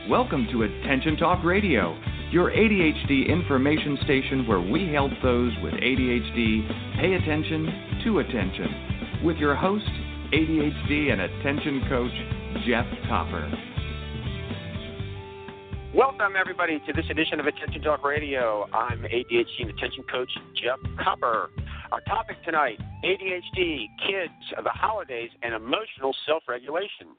Welcome to Attention Talk Radio, your ADHD information station where we help those with ADHD pay attention to attention. With your host, ADHD and attention coach, Jeff Copper. Welcome, everybody, to this edition of Attention Talk Radio. I'm ADHD and attention coach, Jeff Copper. Our topic tonight, ADHD, kids, the holidays, and emotional self-regulation.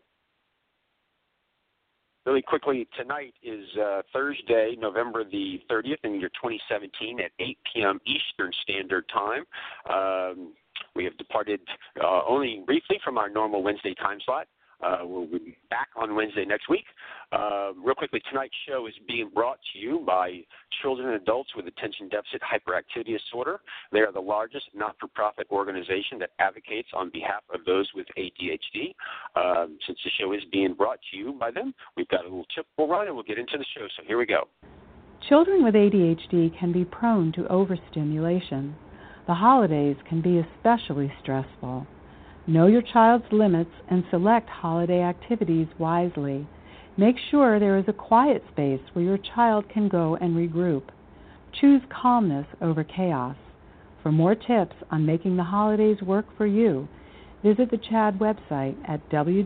Really quickly, tonight is Thursday, November the 30th in the year 2017 at 8 p.m. Eastern Standard Time. We have departed only briefly from our normal Wednesday time slot. We'll be back on Wednesday next week. Real quickly, tonight's show is being brought to you by children and adults with attention deficit hyperactivity disorder. They are the largest not-for-profit organization that advocates on behalf of those with ADHD. Since the show is being brought to you by them, we've got a little tip we'll run and we'll get into the show. So here we go. Children with ADHD can be prone to overstimulation. The holidays can be especially stressful. Know your child's limits and select holiday activities wisely. Make sure there is a quiet space where your child can go and regroup. Choose calmness over chaos. For more tips on making the holidays work for you, visit the CHADD website at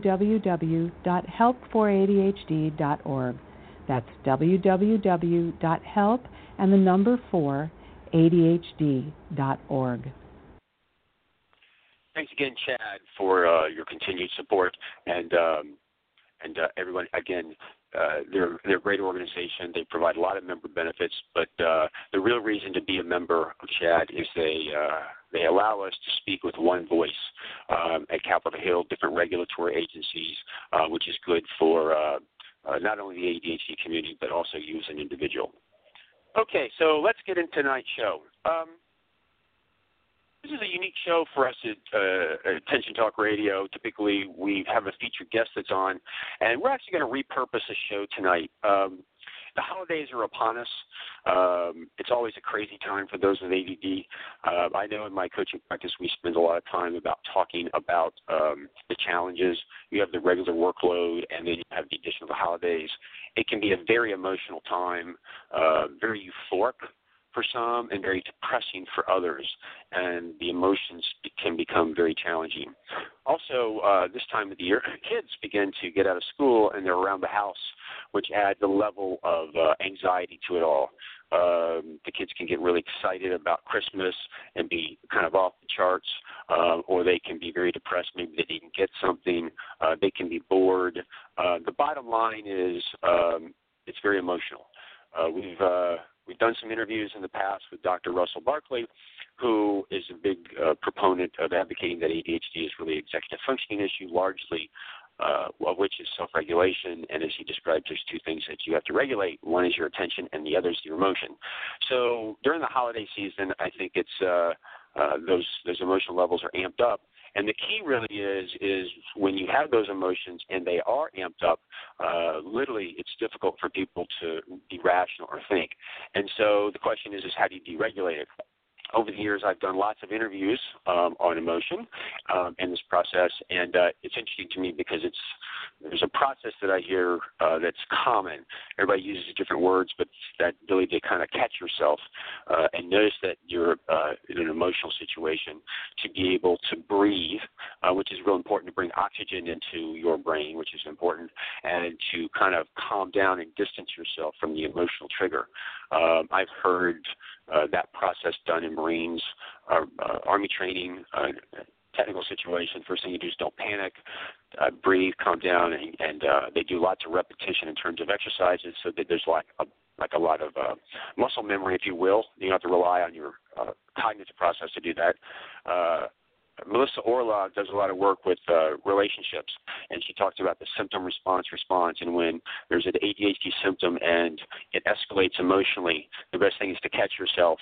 www.help4adhd.org. That's www.help4adhd.org. Thanks again, Chad, for your continued support, and everyone. Again, they're a great organization. They provide a lot of member benefits, but the real reason to be a member of Chad is they allow us to speak with one voice at Capitol Hill, different regulatory agencies, which is good for not only the ADHD community but also you as an individual. Okay, so let's get into tonight's show. This is a unique show for us at Attention Talk Radio. Typically, we have a featured guest that's on, and we're actually going to repurpose the show tonight. The holidays are upon us. It's always a crazy time for those with ADD. I know in my coaching practice we spend a lot of time about talking about the challenges. You have the regular workload, and then you have the addition of the holidays. It can be a very emotional time, very euphoric for some and very depressing for others, and the emotions can become very challenging. Also, this time of the year, kids begin to get out of school and they're around the house, which adds a level of anxiety to it all. The kids can get really excited about Christmas and be kind of off the charts, or they can be very depressed. Maybe they didn't get something. They can be bored. The bottom line is it's very emotional. We've done some interviews in the past with Dr. Russell Barkley, who is a big proponent of advocating that ADHD is really an executive functioning issue, largely of which is self-regulation. And as he described, there's two things that you have to regulate. One is your attention, and the other is your emotion. So during the holiday season, I think it's those emotional levels are amped up. And the key really is when you have those emotions and they are amped up, literally it's difficult for people to be rational or think. And so the question is how do you deregulate it? Over the years, I've done lots of interviews on emotion in this process, and it's interesting to me because there's a process that I hear that's common. Everybody uses different words, but that ability to kind of catch yourself and notice that you're in an emotional situation, to be able to breathe, which is real important, to bring oxygen into your brain, which is important, and to kind of calm down and distance yourself from the emotional trigger. I've heard that process done in Marines, Army training, technical situation. First thing you do is don't panic, breathe, calm down, and they do lots of repetition in terms of exercises, so that there's like a lot of muscle memory, if you will. You don't have to rely on your cognitive process to do that. Melissa Orlov does a lot of work with relationships, and she talks about the symptom response, and when there's an ADHD symptom and it escalates emotionally, the best thing is to catch yourself,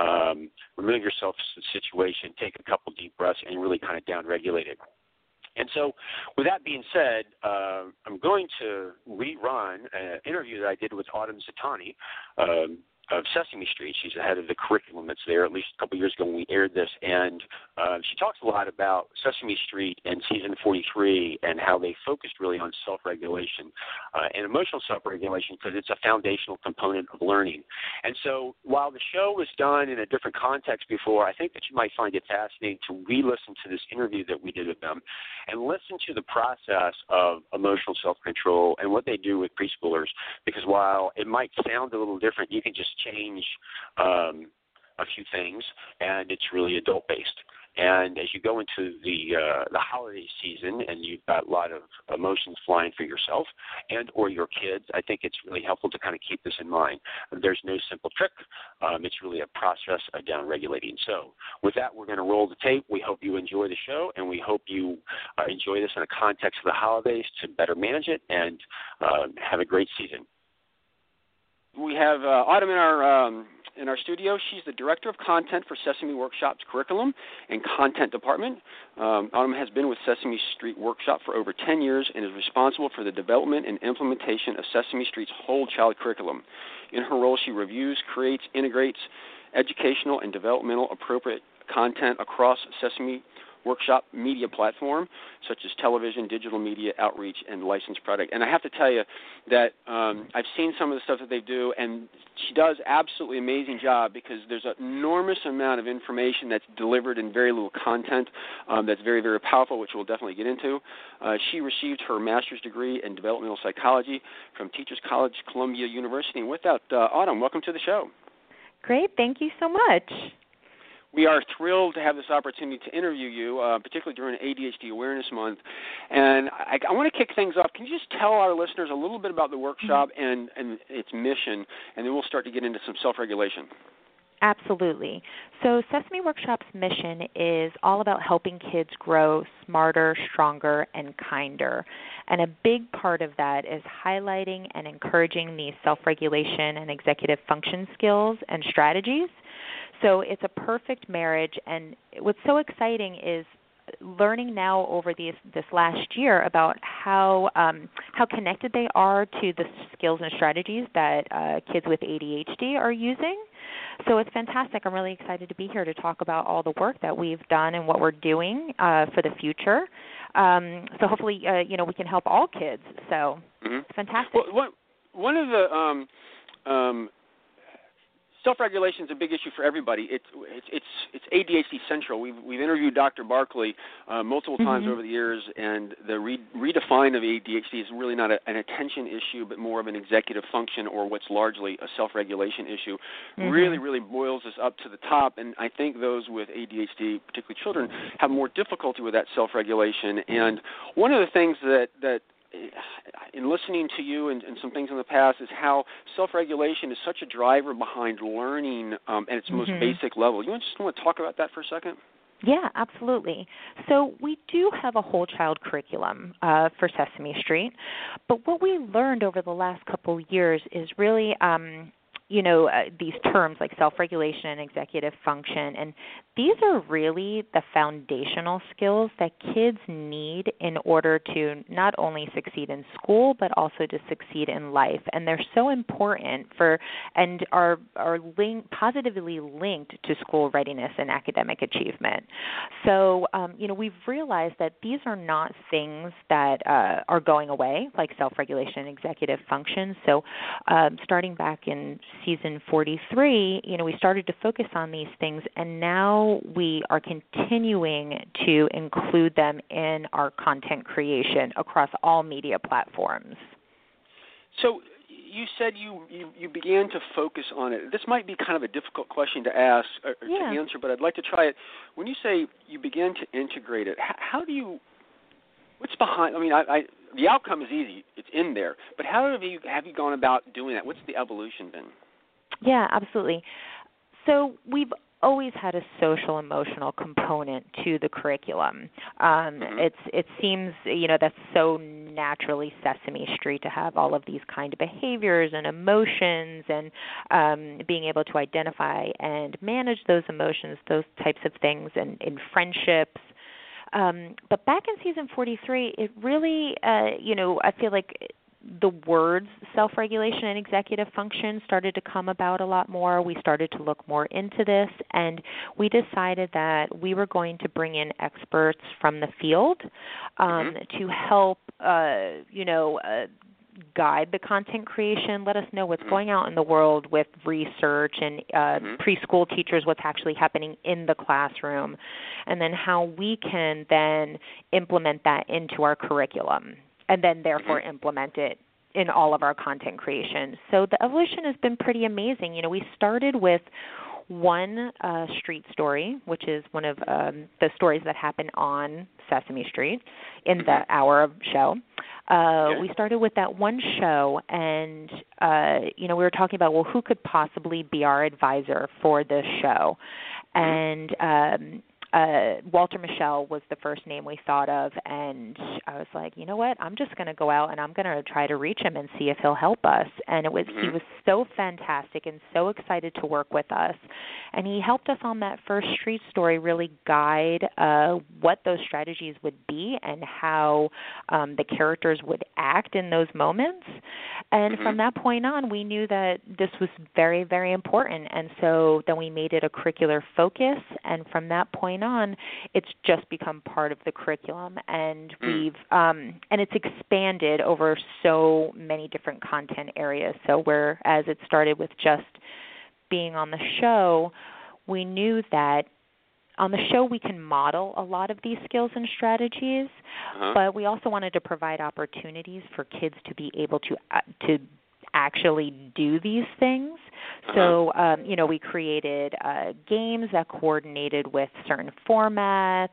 remove yourself from the situation, take a couple deep breaths, and really kind of down-regulate it. And so with that being said, I'm going to rerun an interview that I did with Autumn Zatani. Sesame Street. She's the head of the curriculum that's there, at least a couple of years ago when we aired this. And she talks a lot about Sesame Street and season 43 and how they focused really on self-regulation and emotional self-regulation because it's a foundational component of learning. And so while the show was done in a different context before, I think that you might find it fascinating to re-listen to this interview that we did with them and listen to the process of emotional self-control and what they do with preschoolers, because while it might sound a little different, you can just change a few things, and it's really adult-based. And as you go into the holiday season and you've got a lot of emotions flying for yourself and or your kids, I think it's really helpful to kind of keep this in mind. There's no simple trick. It's really a process of down-regulating. So with that, we're going to roll the tape. We hope you enjoy the show, and we hope you enjoy this in the context of the holidays to better manage it and have a great season. We have Autumn in our studio. She's the Director of Content for Sesame Workshop's Curriculum and Content Department. Autumn has been with Sesame Street Workshop for over 10 years and is responsible for the development and implementation of Sesame Street's whole child curriculum. In her role, she reviews, creates, integrates educational and developmental appropriate content across Sesame Workshop media platform, such as television, digital media, outreach, and licensed product. And I have to tell you that I've seen some of the stuff that they do, and she does absolutely amazing job because there's an enormous amount of information that's delivered in very little content that's very, very powerful, which we'll definitely get into. She received her master's degree in developmental psychology from Teachers College, Columbia University. And with that, Autumn, welcome to the show. Great. Thank you so much. We are thrilled to have this opportunity to interview you, particularly during ADHD Awareness Month. And I want to kick things off. Can you just tell our listeners a little bit about the workshop and its mission, and then we'll start to get into some self-regulation. Absolutely. So Sesame Workshop's mission is all about helping kids grow smarter, stronger, and kinder. And a big part of that is highlighting and encouraging these self-regulation and executive function skills and strategies. So it's a perfect marriage, and what's so exciting is learning now over this last year about how connected they are to the skills and strategies that kids with ADHD are using. So it's fantastic. I'm really excited to be here to talk about all the work that we've done and what we're doing for the future. So hopefully, we can help all kids. So it's fantastic. Well, one of the self-regulation is a big issue for everybody. It's ADHD central. We've interviewed Dr. Barkley multiple times over the years, and the redefine of ADHD is really not an attention issue, but more of an executive function, or what's largely a self-regulation issue. Really, really boils us up to the top, and I think those with ADHD, particularly children, have more difficulty with that self-regulation. And one of the things that in listening to you and some things in the past is how self-regulation is such a driver behind learning at its most basic level. You just want to talk about that for a second? Yeah, absolutely. So we do have a whole child curriculum for Sesame Street, but what we learned over the last couple of years is really these terms like self-regulation and executive function, and these are really the foundational skills that kids need in order to not only succeed in school, but also to succeed in life. And they're so important and are positively linked to school readiness and academic achievement. So, we've realized that these are not things that are going away, like self-regulation and executive function. So starting back in season 43, we started to focus on these things, and now we are continuing to include them in our content creation across all media platforms. So you said you began to focus on it. This might be kind of a difficult question to ask or to answer, but I'd like to try it. When you say you began to integrate it, what's behind? I mean, the outcome is easy; it's in there. But how have you gone about doing that? What's the evolution been? Yeah, absolutely. So we've always had a social emotional component to the curriculum. It seems, that's so naturally Sesame Street to have all of these kind of behaviors and emotions and being able to identify and manage those emotions, those types of things in friendships. But back in season 43, it really, I feel like the words self-regulation and executive function started to come about a lot more. We started to look more into this, and we decided that we were going to bring in experts from the field to help, guide the content creation, let us know what's going out in the world with research and preschool teachers, what's actually happening in the classroom, and then how we can then implement that into our curriculum and then therefore implement it in all of our content creation. So the evolution has been pretty amazing. You know, we started with one street story, which is one of the stories that happen on Sesame Street in the hour of show. We started with that one show, and, we were talking about, well, who could possibly be our advisor for this show? And Walter Michel was the first name we thought of, and I was like, you know what, I'm just going to go out and I'm going to try to reach him and see if he'll help us. And he was so fantastic and so excited to work with us. And he helped us on that first street story really guide what those strategies would be and how the characters would act in those moments. And from that point on, we knew that this was very, very important. And so then we made it a curricular focus, and from that point on, it's just become part of the curriculum, and we've and it's expanded over so many different content areas. So whereas it started with just being on the show, we knew that on the show we can model a lot of these skills and strategies, but we also wanted to provide opportunities for kids to be able to actually do these things. So, we created games that coordinated with certain formats,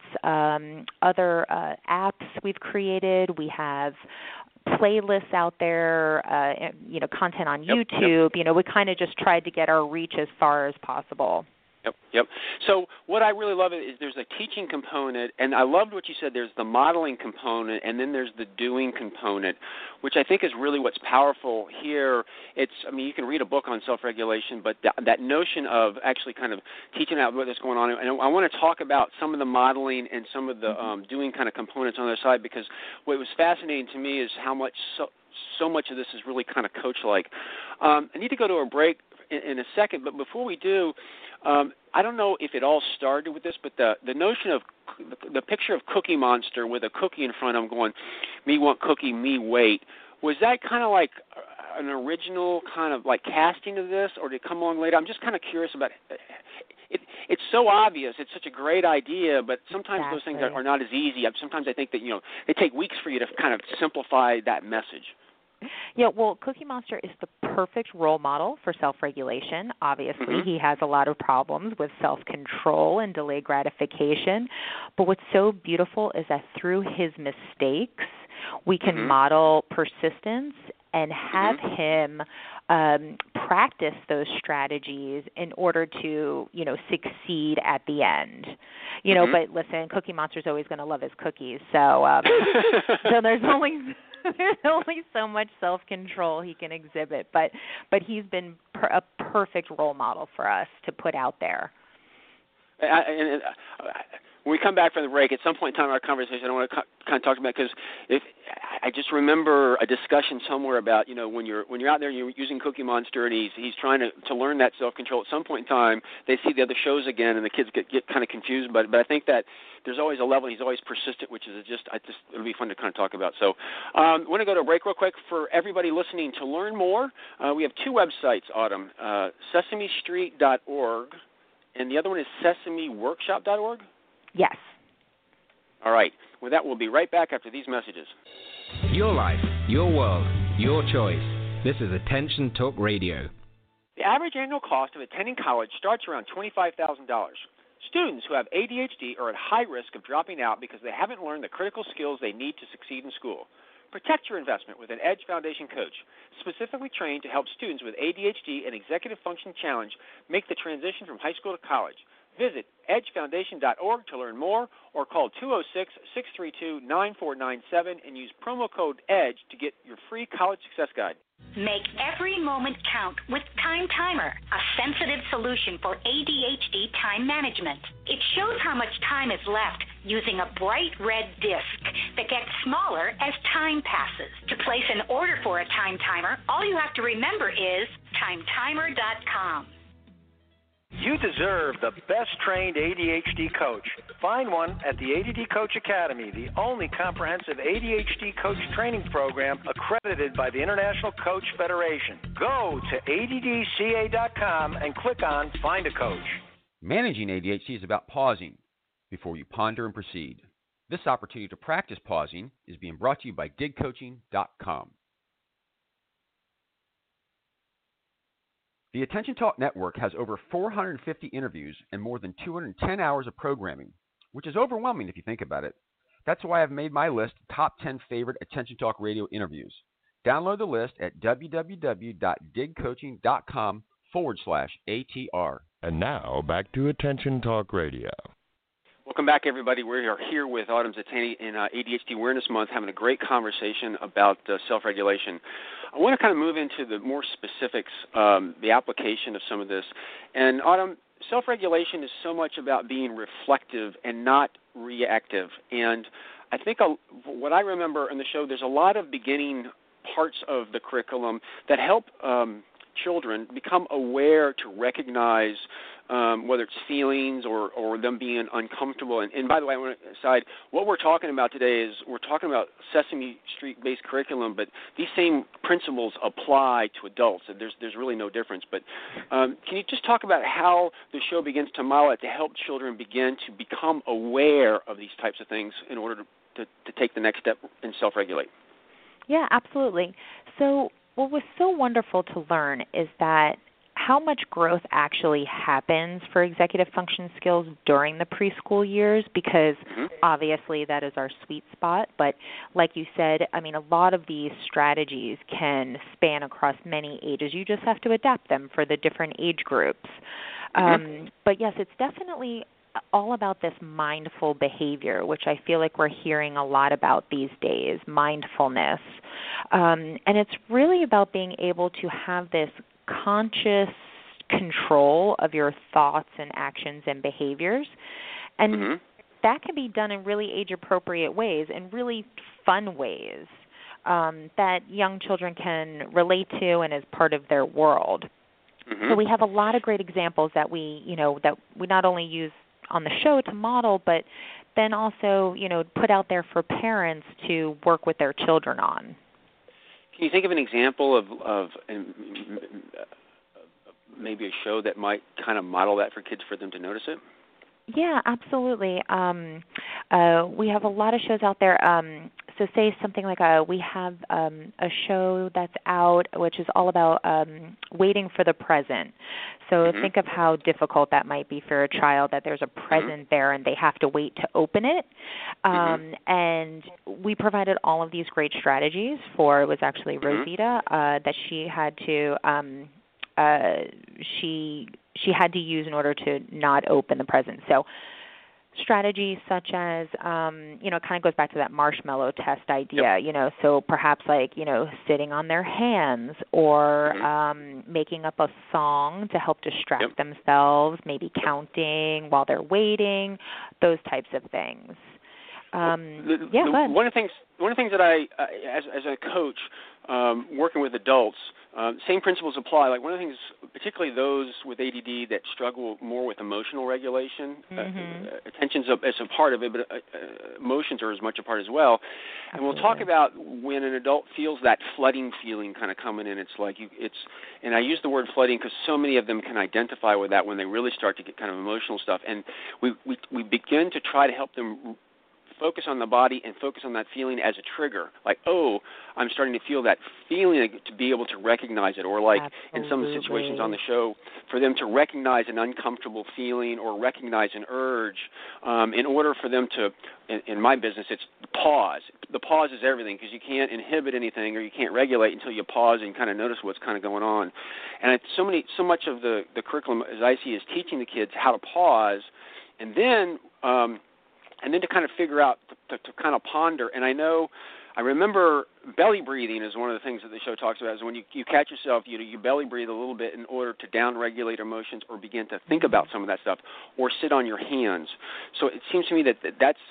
other apps we've created. We have playlists out there, content on YouTube. We kind of just tried to get our reach as far as possible. Yep. So what I really love is there's a teaching component, and I loved what you said. There's the modeling component, and then there's the doing component, which I think is really what's powerful here. You can read a book on self-regulation, but that notion of actually kind of teaching out what's going on, and I want to talk about some of the modeling and some of the doing kind of components on the other side, because what was fascinating to me is how much so much of this is really kind of coach-like. I need to go to a break in a second, but before we do, I don't know if it all started with this, but the notion of the picture of Cookie Monster with a cookie in front of him going, me want cookie, me wait, was that kind of like an original kind of like casting of this, or did it come along later? I'm just kind of curious about it. It's so obvious. It's such a great idea, but sometimes those things are not as easy. Sometimes I think that, they take weeks for you to kind of simplify that message. Yeah, well, Cookie Monster is the perfect role model for self-regulation. Obviously, he has a lot of problems with self-control and delayed gratification. But what's so beautiful is that through his mistakes, we can model persistence and have him practice those strategies in order to, succeed at the end. But listen, Cookie Monster's always going to love his cookies. So, so there's only so much self-control he can exhibit, but he's been a perfect role model for us to put out there. When we come back from the break, at some point in time in our conversation, I want to kind of talk about, because I just remember a discussion somewhere about, when you're out there and you're using Cookie Monster and he's trying to learn that self-control. At some point in time, they see the other shows again, and the kids get kind of confused. But I think that there's always a level. He's always persistent, which is it'll be fun to kind of talk about. So I want to go to a break real quick. For everybody listening, to learn more, we have two websites, Autumn, sesamestreet.org, and the other one is sesameworkshop.org. Yes. All right. With that, we'll be right back after these messages. Your life, your world, your choice. This is Attention Talk Radio. The average annual cost of attending college starts around $25,000. Students who have ADHD are at high risk of dropping out because they haven't learned the critical skills they need to succeed in school. Protect your investment with an EDGE Foundation coach, specifically trained to help students with ADHD and executive function challenge make the transition from high school to college. Visit edgefoundation.org to learn more, or call 206-632-9497 and use promo code EDGE to get your free college success guide. Make every moment count with Time Timer, a sensitive solution for ADHD time management. It shows how much time is left using a bright red disc that gets smaller as time passes. To place an order for a time timer, all you have to remember is timetimer.com. You deserve the best-trained ADHD coach. Find one at the ADD Coach Academy, the only comprehensive ADHD coach training program accredited by the International Coach Federation. Go to addca.com and click on Find a Coach. Managing ADHD is about pausing before you ponder and proceed. This opportunity to practice pausing is being brought to you by digcoaching.com. The Attention Talk Network has over 450 interviews and more than 210 hours of programming, which is overwhelming if you think about it. That's why I've made my list top 10 favorite Attention Talk Radio interviews. Download the list at www.digcoaching.com/ATR. And now, back to Attention Talk Radio. Welcome back, everybody. We are here with Autumn Zattani in ADHD Awareness Month, having a great conversation about self-regulation. I want to kind of move into the more specifics, the application of some of this. And Autumn, self-regulation is so much about being reflective and not reactive. And I think what I remember in the show, there's a lot of beginning parts of the curriculum that help children become aware to recognize whether it's feelings or them being uncomfortable. And by the way, I want to aside, what we're talking about today is we're talking about Sesame Street-based curriculum, but these same principles apply to adults. There's really no difference. But can you just talk about how the show begins to model it to help children begin to become aware of these types of things in order to take the next step and self-regulate? Yeah, absolutely. So what was so wonderful to learn is that how much growth actually happens for executive function skills during the preschool years, because obviously that is our sweet spot. But like you said, I mean, a lot of these strategies can span across many ages. You just have to adapt them for the different age groups. But yes, it's definitely all about this mindful behavior, which I feel like we're hearing a lot about these days, mindfulness. And it's really about being able to have this conscious control of your thoughts and actions and behaviors. And that can be done in really age-appropriate ways, in really fun ways that young children can relate to and as part of their world. So we have a lot of great examples that we not only use on the show to model, but then also, put out there for parents to work with their children on. Can you think of an example of maybe a show that might kind of model that for kids for them to notice it? Yeah, absolutely. We have a lot of shows out there. So say something like we have a show that's out which is all about waiting for the present. So think of how difficult that might be for a child, that there's a present there and they have to wait to open it. And we provided all of these great strategies for, it was actually Rosita, that she had to she had to use in order to not open the present. So strategies such as, it kind of goes back to that marshmallow test idea, so perhaps sitting on their hands or making up a song to help distract themselves, maybe counting while they're waiting, those types of things. Go ahead. One of the things that I, as a coach, working with adults, same principles apply. Like one of the things, particularly those with ADD that struggle more with emotional regulation, attention's as a part of it, but emotions are as much a part as well. And we'll talk about when an adult feels that flooding feeling kind of coming in. It's like and I use the word flooding because so many of them can identify with that when they really start to get kind of emotional stuff. And we begin to try to help them focus on the body and focus on that feeling as a trigger. Like, oh, I'm starting to feel that feeling, to be able to recognize it. Or like in some of the situations on the show, for them to recognize an uncomfortable feeling or recognize an urge in order for them to, in my business, it's pause. The pause is everything because you can't inhibit anything or you can't regulate until you pause and kind of notice what's kind of going on. And so much of the curriculum, as I see, is teaching the kids how to pause and then to kind of figure out, to kind of ponder. And I remember belly breathing is one of the things that the show talks about, is when you catch yourself, you belly breathe a little bit in order to down-regulate emotions or begin to think about some of that stuff, or sit on your hands. So it seems to me that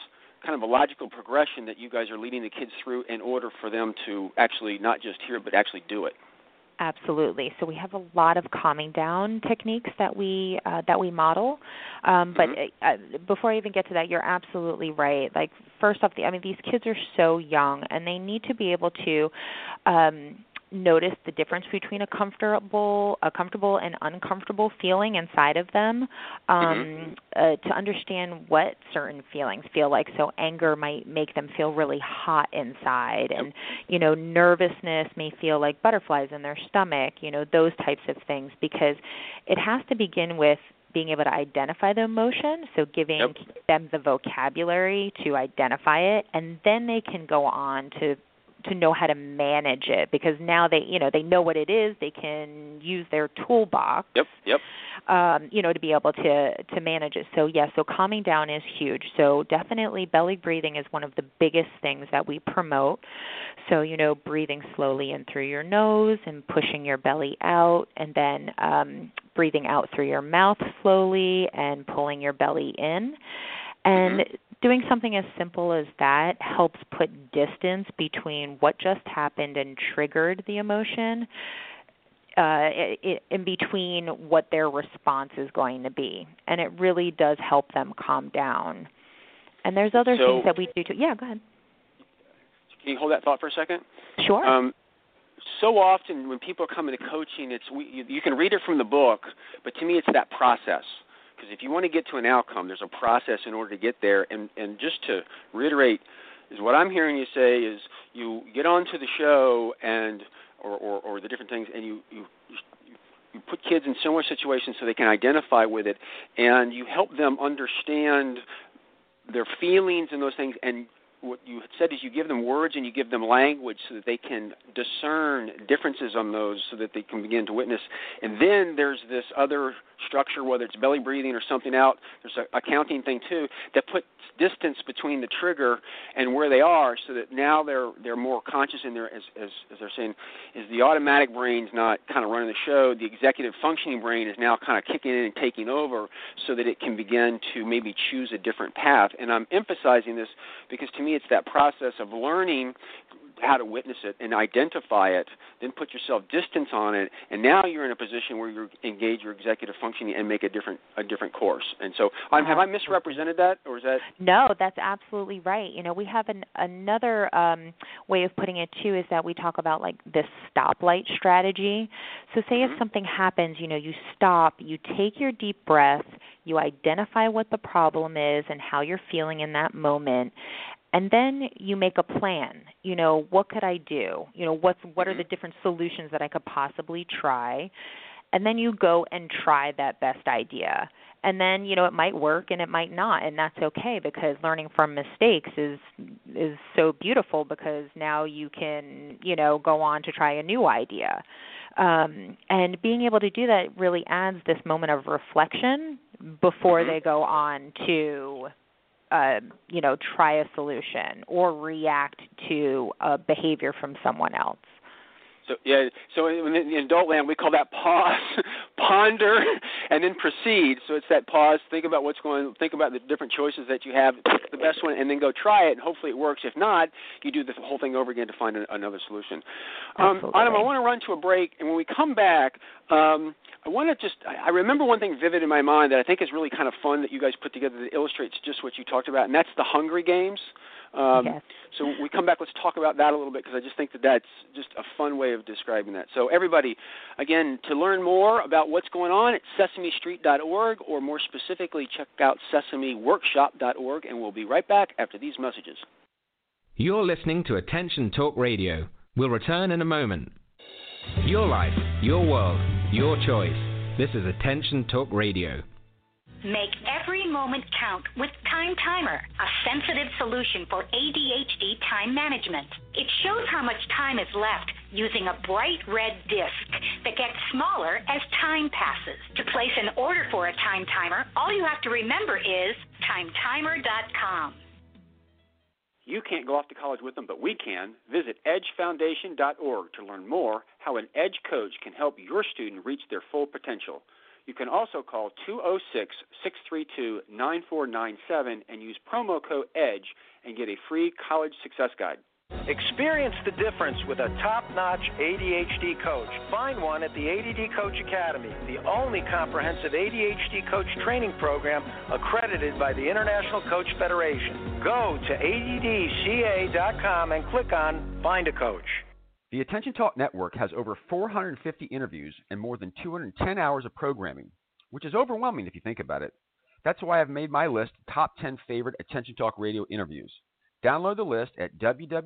kind of a logical progression that you guys are leading the kids through in order for them to actually not just hear but actually do it. Absolutely. So we have a lot of calming down techniques that we model. But before I even get to that, you're absolutely right. Like, first off, these kids are so young, and they need to be able to notice the difference between a comfortable and uncomfortable feeling inside of them, to understand what certain feelings feel like. So anger might make them feel really hot inside, and nervousness may feel like butterflies in their stomach, those types of things, because it has to begin with being able to identify the emotion, so giving them the vocabulary to identify it, and then they can go on to know how to manage it, because now they know what it is. They can use their toolbox, to be able to manage it. So so calming down is huge. So definitely belly breathing is one of the biggest things that we promote. So breathing slowly in through your nose and pushing your belly out, and then breathing out through your mouth slowly and pulling your belly in. And doing something as simple as that helps put distance between what just happened and triggered the emotion, in between what their response is going to be. And it really does help them calm down. And there's other things that we do too. Yeah, go ahead. Can you hold that thought for a second? Sure. So often when people are coming to coaching, you can read it from the book, but to me it's that process. Because if you want to get to an outcome, there's a process in order to get there. And just to reiterate, is what I'm hearing you say is you get onto the show or the different things, and you put kids in similar situations so they can identify with it, and you help them understand their feelings and those things. And what you said is you give them words and you give them language so that they can discern differences on those, so that they can begin to witness. And then there's this other structure, whether it's belly breathing or something out. There's a counting thing too that puts distance between the trigger and where they are, so that now they're more conscious in there, as they're saying, is the automatic brain's not kind of running the show. The executive functioning brain is now kind of kicking in and taking over, so that it can begin to maybe choose a different path. And I'm emphasizing this because to me it's that process of learning how to witness it and identify it, then put yourself distance on it, and now you're in a position where you engage your executive functioning and make a different course. And so, have I misrepresented that, or is that? No, that's absolutely right. We have another way of putting it too, is that we talk about like this stoplight strategy. So say if something happens, you stop, you take your deep breath, you identify what the problem is and how you're feeling in that moment. And then you make a plan. What could I do? What are the different solutions that I could possibly try? And then you go and try that best idea. And then, it might work and it might not, and that's okay, because learning from mistakes is so beautiful, because now you can, go on to try a new idea. And being able to do that really adds this moment of reflection before they go on to try a solution or react to a behavior from someone else. So in adult land, we call that pause, ponder, and then proceed. So it's that pause, think about what's going on, think about the different choices that you have, pick the best one, and then go try it, and hopefully it works. If not, you do the whole thing over again to find another solution. Autumn, I want to run to a break, and when we come back, I remember one thing vivid in my mind that I think is really kind of fun that you guys put together that illustrates just what you talked about, and that's the Hungry Games. Yes. So when we come back, let's talk about that a little bit, because I just think that's just a fun way of describing that. So everybody, again, to learn more about what's going on, it's sesamestreet.org, or more specifically, check out sesameworkshop.org, and we'll be right back after these messages. You're listening to Attention Talk Radio. We'll return in a moment. Your life, your world, your choice. This is Attention Talk Radio. Make every moment count with Time Timer, a sensitive solution for ADHD time management. It shows how much time is left using a bright red disc that gets smaller as time passes. To place an order for a Time Timer, all you have to remember is timetimer.com. You can't go off to college with them, but we can. Visit edgefoundation.org to learn more how an EDGE coach can help your student reach their full potential. You can also call 206-632-9497 and use promo code EDGE and get a free college success guide. Experience the difference with a top-notch ADHD coach. Find one at the ADD Coach Academy, the only comprehensive ADHD coach training program accredited by the International Coach Federation. Go to addca.com and click on Find a Coach. The Attention Talk Network has over 450 interviews and more than 210 hours of programming, which is overwhelming if you think about it. That's why I've made my list top 10 favorite Attention Talk Radio interviews. Download the list at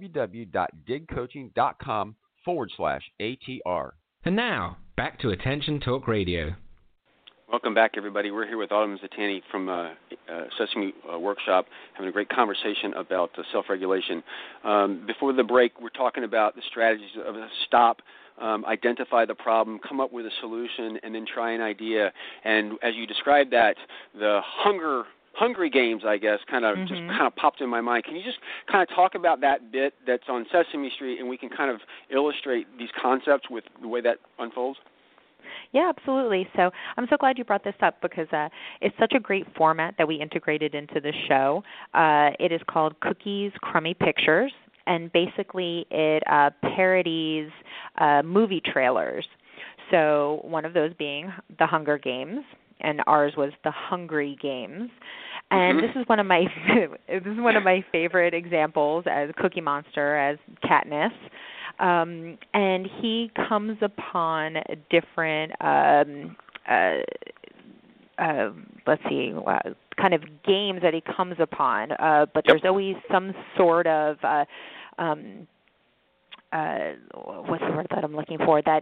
www.digcoaching.com/ATR. And now, back to Attention Talk Radio. Welcome back, everybody. We're here with Autumn Zatani from Sesame Workshop, having a great conversation about self-regulation. Before the break, we're talking about the strategies of stop, identify the problem, come up with a solution, and then try an idea. And as you described that, the Hungry Games, I guess, just popped in my mind. Can you just kind of talk about that bit that's on Sesame Street, and we can kind of illustrate these concepts with the way that unfolds? Yeah, absolutely. So I'm so glad you brought this up because it's such a great format that we integrated into the show. It is called Cookies, Crummy Pictures, and basically it parodies movie trailers. So one of those being The Hunger Games, and ours was The Hungry Games. And this is one of my favorite examples as Cookie Monster, as Katniss. And he comes upon different, kind of games that he comes upon. But there's always some sort of, what's the word that I'm looking for? That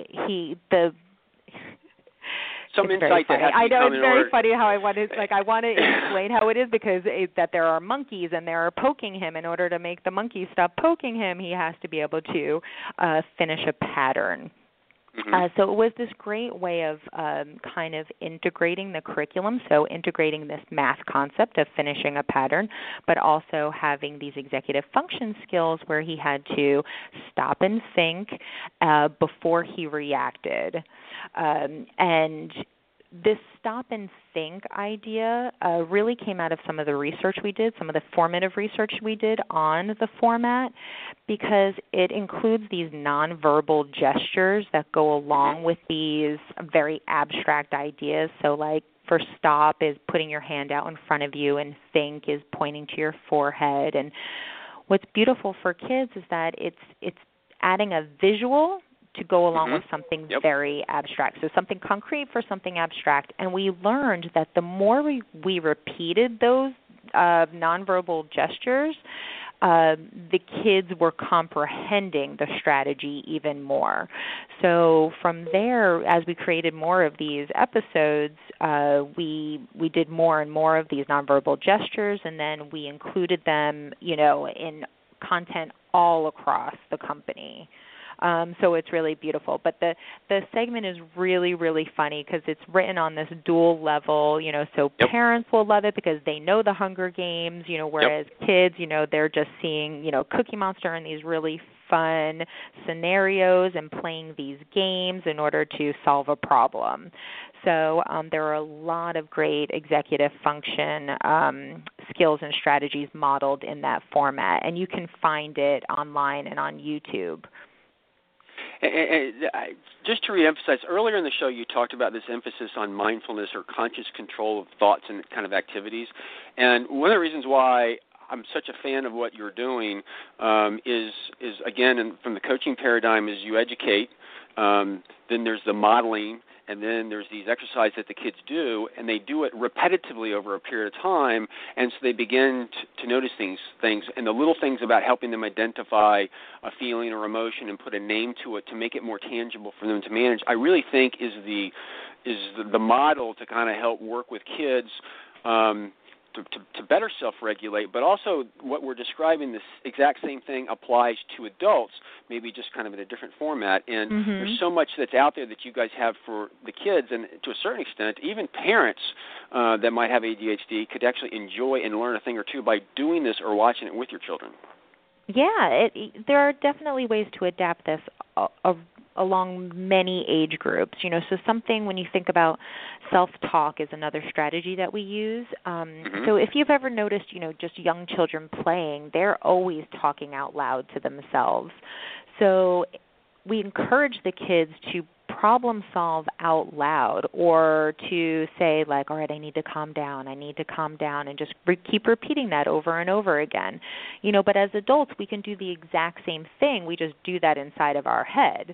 some it's insight that has to I know come it's very funny how I want to explain how it is because that there are monkeys and they're poking him. In order to make the monkeys stop poking him, he has to be able to finish a pattern. So it was this great way of kind of integrating the curriculum, so integrating this math concept of finishing a pattern, but also having these executive function skills where he had to stop and think before he reacted. And this stop and think idea really came out of some of the research we did, some of the formative research we did on the format, because it includes these nonverbal gestures that go along with these very abstract ideas. So like for stop is putting your hand out in front of you, and think is pointing to your forehead. And what's beautiful for kids is that it's adding a visual to go along with something very abstract. So something concrete for something abstract. And we learned that the more we repeated those nonverbal gestures, the kids were comprehending the strategy even more. So from there, as we created more of these episodes, we did more and more of these nonverbal gestures, and then we included them, in content all across the company. So it's really beautiful. But the segment is really, really funny because it's written on this dual level, so parents will love it because they know the Hunger Games, whereas kids, they're just seeing, Cookie Monster in these really fun scenarios and playing these games in order to solve a problem. So there are a lot of great executive function skills and strategies modeled in that format, and you can find it online and on YouTube. And just to reemphasize, earlier in the show you talked about this emphasis on mindfulness or conscious control of thoughts and kind of activities. And one of the reasons why I'm such a fan of what you're doing is again, from the coaching paradigm, is you educate, then there's the modeling, and then there's these exercises that the kids do, and they do it repetitively over a period of time, and so they begin to notice things, and the little things about helping them identify a feeling or emotion and put a name to it to make it more tangible for them to manage, I really think is the model to kind of help work with kids to better self-regulate, but also what we're describing, this exact same thing applies to adults, maybe just kind of in a different format. And there's so much that's out there that you guys have for the kids, and to a certain extent, even parents that might have ADHD could actually enjoy and learn a thing or two by doing this or watching it with your children. Yeah, there are definitely ways to adapt this along many age groups. So something when you think about self-talk is another strategy that we use. So if you've ever noticed, just young children playing, they're always talking out loud to themselves. So we encourage the kids to problem solve out loud, or to say like, all right, I need to calm down, and just keep repeating that over and over again. But as adults, we can do the exact same thing. We just do that inside of our head.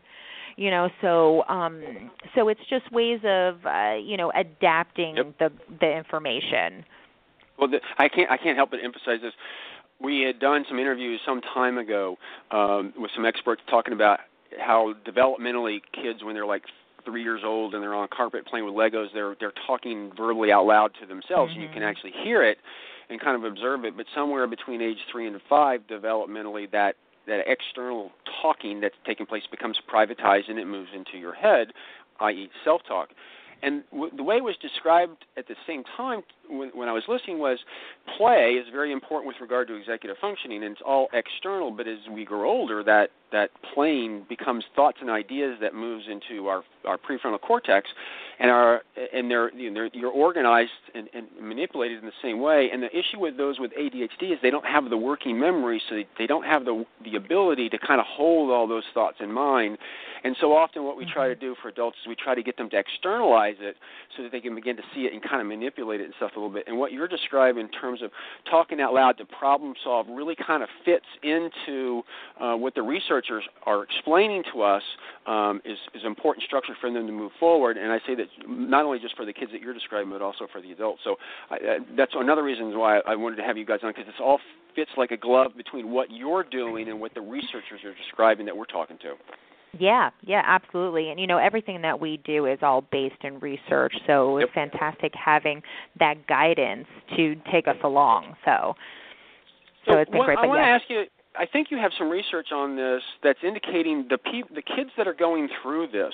So it's just ways of adapting the information. Well, I can't help but emphasize this. We had done some interviews some time ago with some experts talking about how developmentally kids, when they're like 3 years old and they're on carpet playing with Legos, they're talking verbally out loud to themselves, and you can actually hear it and kind of observe it. But somewhere between age 3 and 5, developmentally, that external talking that's taking place becomes privatized and it moves into your head, i.e. self-talk. And the way it was described at the same time when I was listening was play is very important with regard to executive functioning, and it's all external. But as we grow older, that playing becomes thoughts and ideas that moves into our prefrontal cortex, and you're organized and manipulated in the same way. And the issue with those with ADHD is they don't have the working memory, so they don't have the ability to kind of hold all those thoughts in mind. And so often what we try to do for adults is we try to get them to externalize it so that they can begin to see it and kind of manipulate it and stuff a little bit. And what you're describing in terms of talking out loud to problem solve really kind of fits into what the researchers are explaining to us is important structure for them to move forward. And I say that not only just for the kids that you're describing, but also for the adults. So that's another reason why I wanted to have you guys on, because it's all fits like a glove between what you're doing and what the researchers are describing that we're talking to. Yeah, absolutely. And, everything that we do is all based in research, so it's fantastic having that guidance to take us along. So it's been great. I want to ask you, I think you have some research on this that's indicating the kids that are going through this,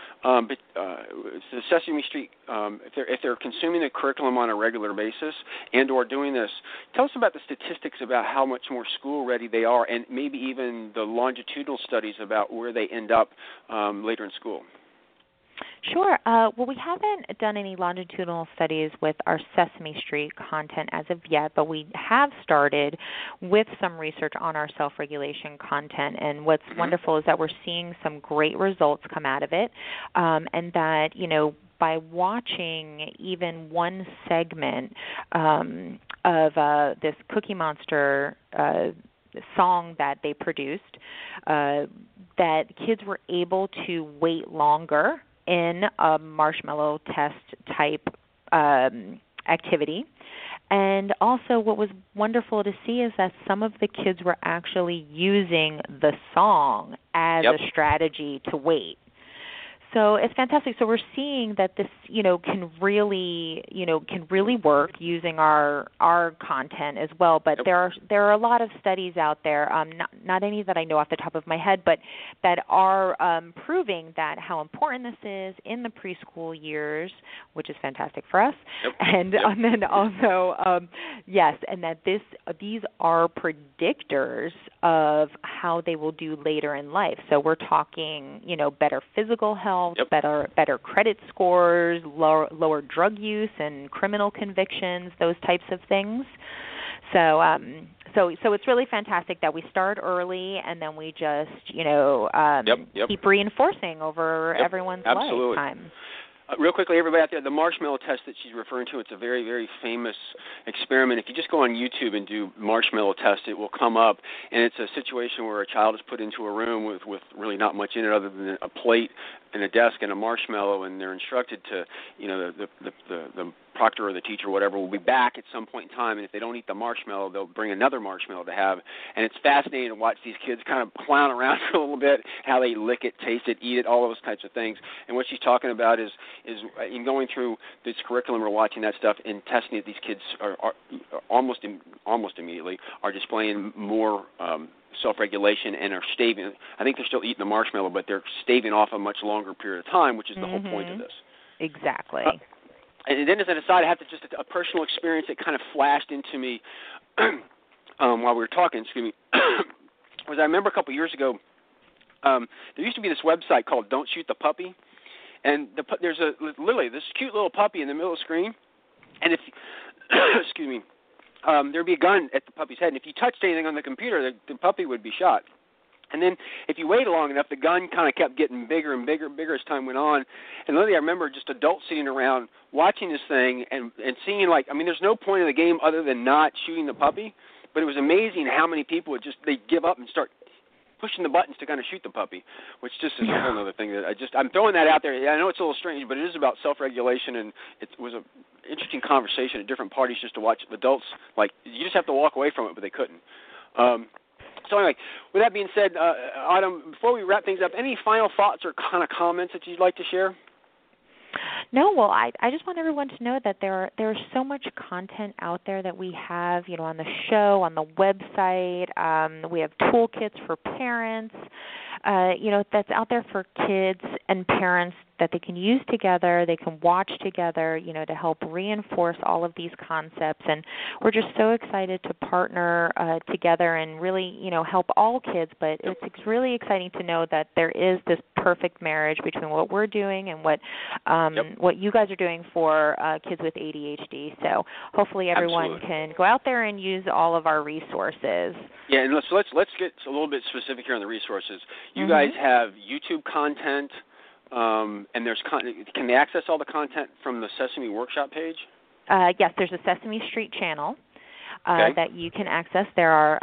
the Sesame Street, if they're consuming the curriculum on a regular basis and or doing this, tell us about the statistics about how much more school ready they are, and maybe even the longitudinal studies about where they end up later in school. Sure. Well, we haven't done any longitudinal studies with our Sesame Street content as of yet, but we have started with some research on our self-regulation content. And what's wonderful is that we're seeing some great results come out of it, and that, by watching even one segment of this Cookie Monster song that they produced, that kids were able to wait longer in a marshmallow test type activity. And also what was wonderful to see is that some of the kids were actually using the song as a strategy to wait. So it's fantastic. So we're seeing that this, can really work using our content as well. But there are a lot of studies out there, not any that I know off the top of my head, but that are proving that how important this is in the preschool years, which is fantastic for us. And then also, and that these are predictors of how they will do later in life. So we're talking, better physical health, better credit scores, lower drug use and criminal convictions, those types of things. So it's really fantastic that we start early and then we just, keep reinforcing over everyone's lifetime. Real quickly, everybody out there, the marshmallow test that she's referring to, it's a very, very famous experiment. If you just go on YouTube and do marshmallow test, it will come up, and it's a situation where a child is put into a room with really not much in it other than a plate and a desk and a marshmallow, and they're instructed to, the proctor or the teacher or whatever will be back at some point in time, and if they don't eat the marshmallow, they'll bring another marshmallow to have. And it's fascinating to watch these kids kind of clown around for a little bit, how they lick it, taste it, eat it, all those types of things. And what she's talking about is in going through this curriculum, we're watching that stuff and testing it. These kids are almost immediately are displaying more self-regulation and are staving. I think they're still eating the marshmallow, but they're staving off a much longer period of time, which is the whole point of this. Exactly. And then as an aside, I have a personal experience that kind of flashed into me while we were talking, was I remember a couple of years ago, there used to be this website called Don't Shoot the Puppy, and there's literally this cute little puppy in the middle of the screen, and if excuse me, there'd be a gun at the puppy's head, and if you touched anything on the computer, the puppy would be shot. And then if you waited long enough, the gun kind of kept getting bigger and bigger and bigger as time went on. And literally I remember just adults sitting around watching this thing and seeing, like, I mean, there's no point of the game other than not shooting the puppy, but it was amazing how many people would just, they'd give up and start pushing the buttons to kind of shoot the puppy, which just is a whole other thing that I'm throwing that out there. I know it's a little strange, but it is about self-regulation, and it was an interesting conversation at different parties just to watch adults, like, you just have to walk away from it, but they couldn't. So anyway, with that being said, Autumn, before we wrap things up, any final thoughts or kind of comments that you'd like to share? No, well, I just want everyone to know that there's so much content out there that we have, on the show, on the website. We have toolkits for parents, that's out there for kids and parents that they can use together, they can watch together, to help reinforce all of these concepts. And we're just so excited to partner together and really, help all kids. But it's really exciting to know that there is this perfect marriage between what we're doing and what you guys are doing for kids with ADHD. So hopefully everyone can go out there and use all of our resources. Yeah, and let's get a little bit specific here on the resources. You guys have YouTube content. And there's can they access all the content from the Sesame Workshop page? Yes, there's a Sesame Street channel that you can access. There are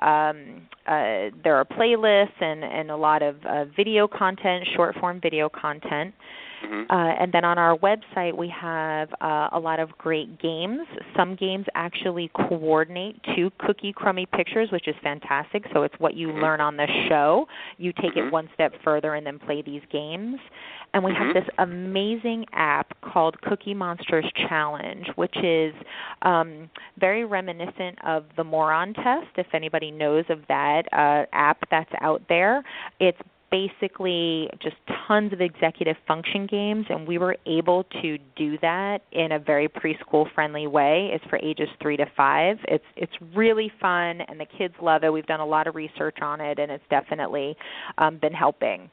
playlists and a lot of video content, short form video content. And then on our website we have a lot of great games. Some games actually coordinate to Cookie Crummy Pictures, which is fantastic. So it's what you learn on the show. You take it one step further and then play these games. And we have this amazing app called Cookie Monsters Challenge, which is very reminiscent of the Moron Test, if anybody knows of that app that's out there. It's basically just tons of executive function games, and we were able to do that in a very preschool-friendly way. It's for ages 3 to 5. It's really fun, and the kids love it. We've done a lot of research on it, and it's definitely been helping.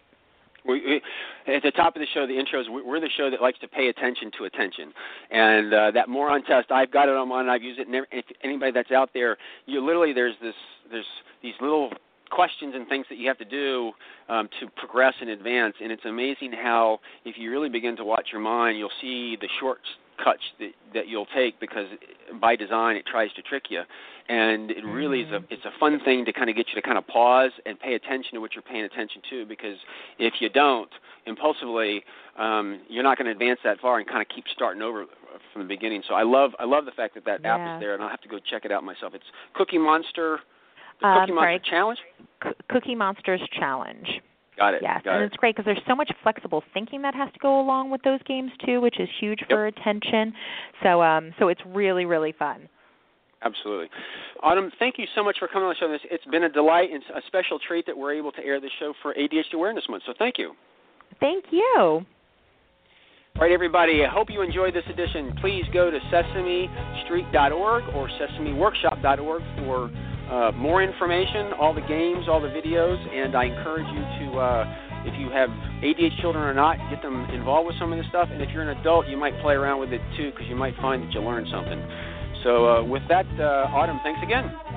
At the top of the show, the intros, we're the show that likes to pay attention to attention. And that Moron Test, I've got it on mine, I've used it. And if anybody that's out there, there's these little questions and things that you have to do to progress and advance. And it's amazing how, if you really begin to watch your mind, you'll see the shortcuts that you'll take, because by design it tries to trick you. And it really is it's a fun thing to kind of get you to kind of pause and pay attention to what you're paying attention to, because if you don't, impulsively, you're not going to advance that far and kind of keep starting over from the beginning. So I love the fact that app is there, and I'll have to go check it out myself. It's Cookie Monster, Monster Challenge? Cookie Monsters Challenge. Got it. Yes, and it's great because there's so much flexible thinking that has to go along with those games too, which is huge for attention. So it's really, really fun. Absolutely. Autumn, thank you so much for coming on the show. It's been a delight and a special treat that we're able to air this show for ADHD Awareness Month, so thank you. Thank you. All right, everybody, I hope you enjoyed this edition. Please go to sesamestreet.org or sesameworkshop.org for more information, all the games, all the videos, and I encourage you to, if you have ADHD children or not, get them involved with some of this stuff, and if you're an adult, you might play around with it too, because you might find that you learned something. So with that, Autumn, thanks again.